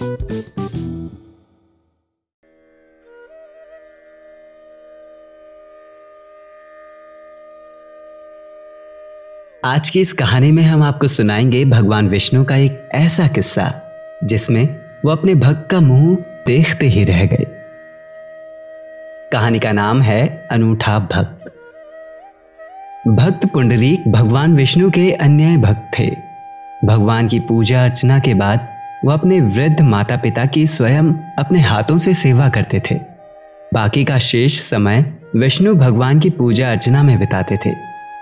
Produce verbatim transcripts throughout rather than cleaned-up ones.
आज की इस कहानी में हम आपको सुनाएंगे भगवान विष्णु का एक ऐसा किस्सा जिसमें वो अपने भक्त का मुंह देखते ही रह गए। कहानी का नाम है अनूठा भक्त। भक्त पुंडरीक भगवान विष्णु के अन्याय भक्त थे। भगवान की पूजा अर्चना के बाद वो अपने वृद्ध माता पिता की स्वयं अपने हाथों से सेवा करते थे। बाकी का शेष समय विष्णु भगवान की पूजा अर्चना में बिताते थे।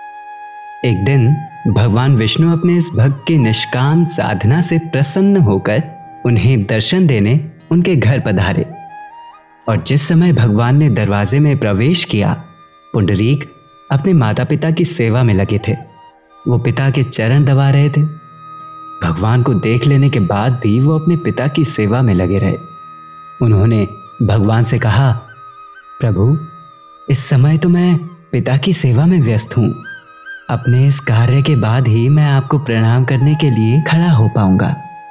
एक दिन भगवान विष्णु अपने इस भक्त की निष्काम साधना से प्रसन्न होकर उन्हें दर्शन देने उनके घर पधारे। और जिस समय भगवान ने दरवाजे में प्रवेश किया, पुंडरीक अपने माता पिता की सेवा में लगे थे। वो पिता के चरण दबा रहे थे। भगवान को देख लेने के बाद भी वो अपने पिता की सेवा में लगे रहे। उन्होंने भगवान से कहा, प्रभु, इस समय तो मैं पिता की सेवा में व्यस्त हूं। अपने इस कार्य के बाद ही मैं आपको प्रणाम करने के लिए खड़ा हो पाऊंगा।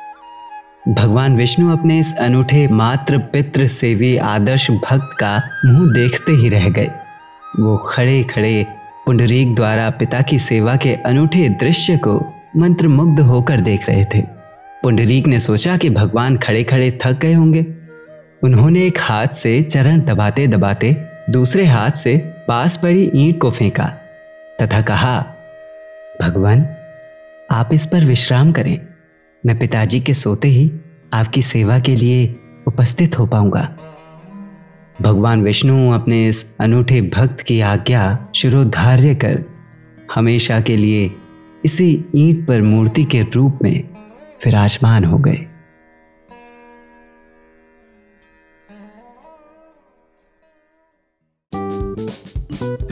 भगवान विष्णु अपने इस अनूठे मातृ पितृ सेवी आदर्श भक्त का मुंह देखते ही रह गए। वो खड़े खड़े पुंडरीक द्वारा पिता की सेवा के अनूठे दृश्य को मंत्रमुग्ध होकर देख रहे थे। पुंडरीक ने सोचा कि भगवान खड़े खड़े थक गए होंगे। उन्होंने एक हाथ से चरण दबाते दबाते दूसरे हाथ से पास पड़ी ईंट को फेंका तथा कहा, भगवान, आप इस पर विश्राम करें। मैं पिताजी के सोते ही आपकी सेवा के लिए उपस्थित हो पाऊंगा। भगवान विष्णु अपने इस अनूठे भक्त की आज्ञा शिरोधार्य कर हमेशा के लिए इसी ईंट पर मूर्ति के रूप में विराजमान हो गए।